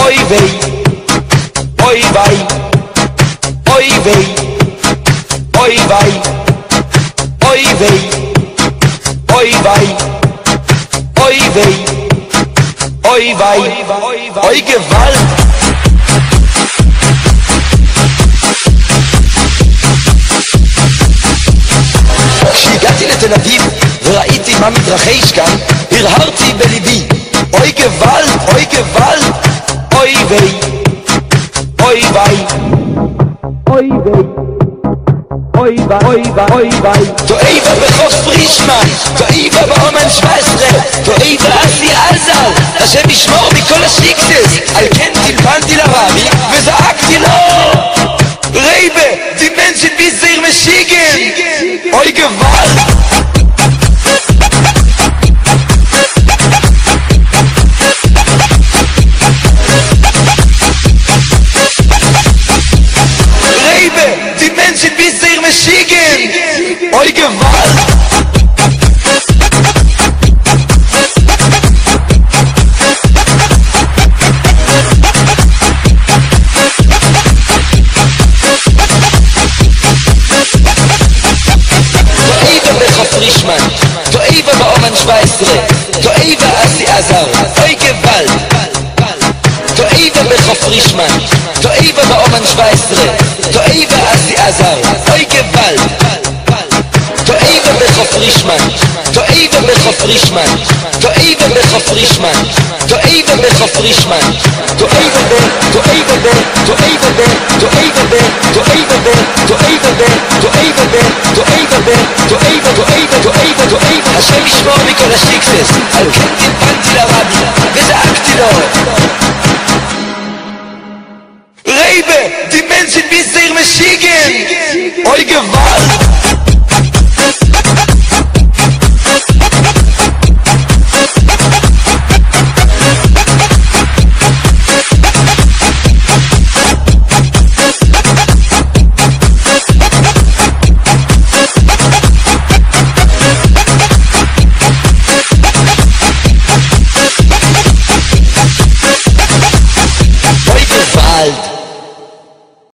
Oy vey, oy vay, oy vey, oy vay, oy vey, oy vay, oy vey, oy vay, oy Gewalt. כשהגעתי לתל אביב וראיתי מה מתרחש כאן, הרהרתי בליבי, אוי גוואלד, אוי גוואלד, אוי ווי, אוי ווי, אוי ווי, אוי ווי, אוי ווי, אוי ווי. תואיבה בחוף פרישמן, תואיבה באומן 17, תואיבה אסי עזל, השם ישמור מכל השיקסס. על כן טלפנתי לרבי וזעקתי לו, רייבה, די מנשן ביזיר משיגן, אוי גוואלד. Oy Gewalt. תואיבה בחוף פרישמן, תואיבה באומן 17, תואיבה אסי עזר, אוי גוואלד. תואיבה בחוף פרישמן, תואיבה באומן 17, תואיבה אסי עזר, אוי גוואלד. תואיבה בחוף פרישמן, תואיבה בחוף פרישמן, תואיבה בחוף פרישמן, תואיבה בחוף פרישמן, תואיבה ב, תואיבה ב, תואיבה ב, תואיבה ב, תואיבה ב, תואיבה ב, תואיבה ב, תואיבה ב, תואיבה, תואיבה, תואיבה, תואיבה. השם ישמור מכל השיקסס. על כן טלפנתי לרבי וזעקתי לו,